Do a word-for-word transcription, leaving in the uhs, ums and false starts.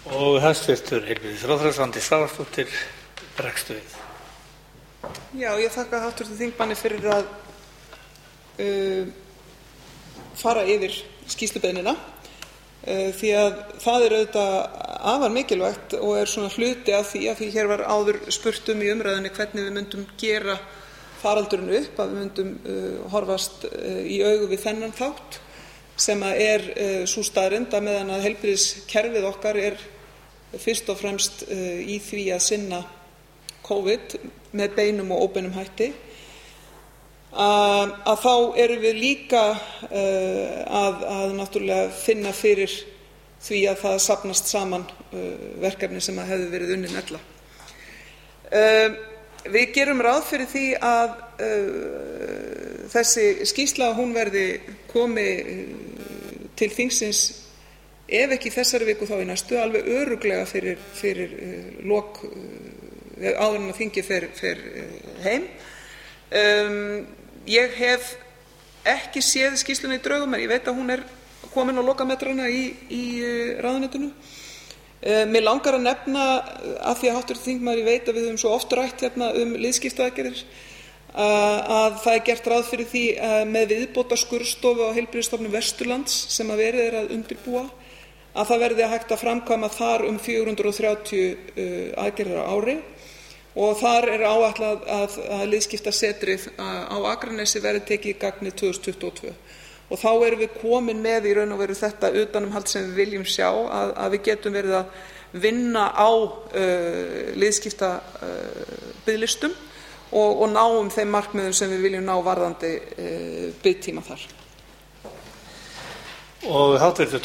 Og hæstvirtur heilbrigðisráðherra Svandís Svavarsdóttir bregst við. Já, ég þakka háttvirtum þingmanni fyrir að uh, fara yfir skýrslubeiðnina uh, því að það er auðvitað afar mikilvægt og er svona hluti af því að því hér var áður spurt um í umræðunni hvernig við myndum gera faraldurinn upp, að við myndum uh, horfast uh, í augu við þennan þátt sem að er uh, sú staðreynd að meðan að heilbrigðiskerfið okkar er fyrst og fremst uh, í því að sinna COVID með beinum og óbeinum hætti, að, að þá erum við líka uh, að, að náttúrulega finna fyrir því að það safnast saman uh, verkefni sem að hefðu verið unnin ella. Uh, við gerum ráð fyrir því að uh, þessi skýrsla hún verði komi uh, til þingsins ef ekki þessari viku þá í næstu, alveg örugglega fyrir, fyrir uh, lok uh, áður en að þingið fer, fer heim. Um, ég hef ekki séð skýrsluna í draugum en ég veit að hún er komin á lokametrana í, í ráðuneytinu. Uh, mér langar að nefna af því að háttvirtur þingmaður ég veit að við höfum svo oft rætt hérna um liðskiptaaðgerðir uh, að það er gert ráð fyrir því uh, með viðbótar skurðstofu á Heilbrigðisstofnun Vesturlands sem að verið er að undirbúa að það verði hægt að framkvæma þar um fjögur hundruð þrjátíu uh, aðgerðir á ári. Og þar er áætlað að, að liðskiptasetrið á Akranesi verði tekið í gagnið tvö þúsund tuttugu og tvö. Og þá erum við komin með í raun og veru þetta utanumhald sem við viljum sjá, að, að við getum verið að vinna á uh, liðskipta uh, biðlistum og, og náum þeim markmiðum sem við viljum ná varðandi uh, biðtíma þar. Og háttvirtur